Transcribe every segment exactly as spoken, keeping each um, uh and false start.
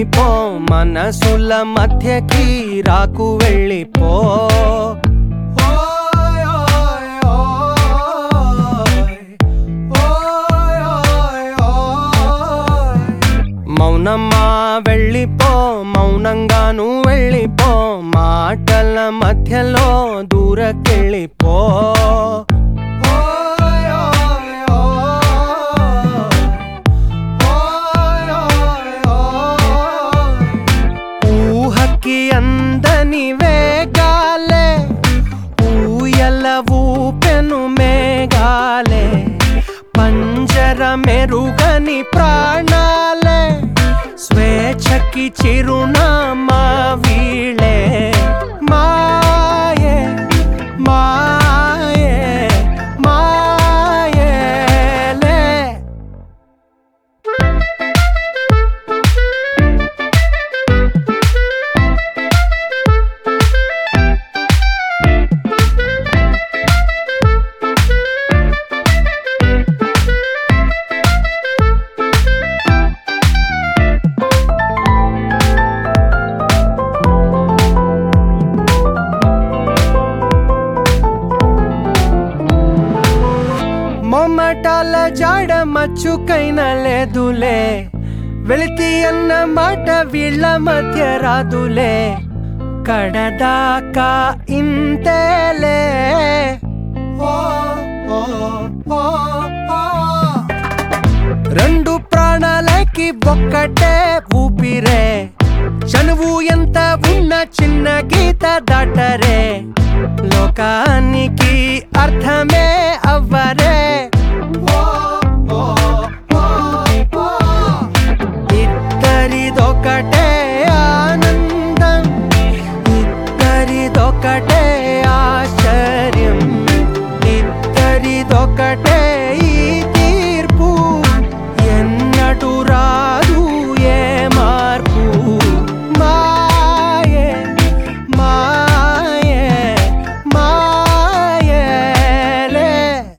వెళ్ళిపో మనసుల మధ్యకి రాకు వెళ్ళిపో మౌనమా వెళ్ళిపో మౌనంగాను వెళ్ళిపో మాటల మధ్యలో దూరకెళ్ళిపో ఊహకి అందని వేగాలే ఊయల ఊపెను మేఘాలే పంజర మెరుగని ప్రాణాలే స్వేచ్ఛకి చిరునామా వీళే మాయే మాయే మాయేలే మొమ్మటాల జాడ మచ్చుకైనా లేదులే వెళితి అన్న మాట వీళ్ళ మధ్య రాదులే కడదాకా ఇంతేలే రెండు ప్రాణాలకి ఒక్కటే ఊపిరే చనువు ఎంత ఉన్న చిన్న గీత దాటరే లోకానికి అర్థమే అవ్వరే ఇద్దరిదొకటే ఆనందం ఇద్దరిదొకటే ఆశ్చర్యం ఇద్దరిదొకటే ఈ తీర్పు ఎన్నటూ రాదు ఏ మార్పు మాయే మాయే మాయేలే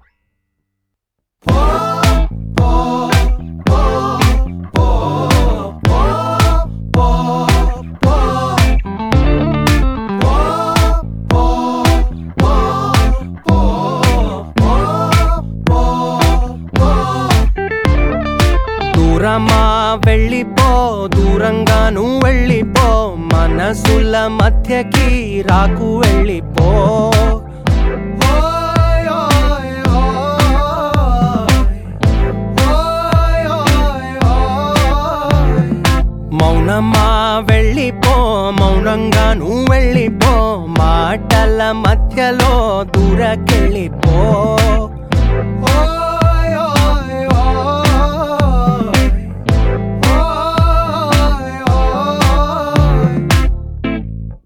దూరమా వెళ్ళిపో దూరంగాను వెళ్ళిపో మనసుల మధ్యకి రాకు వెళ్ళిపో మౌనమా వెళ్ళిపో మౌనంగాను వెళ్ళిపో మాటల మధ్యలో దూరకెళ్ళిపో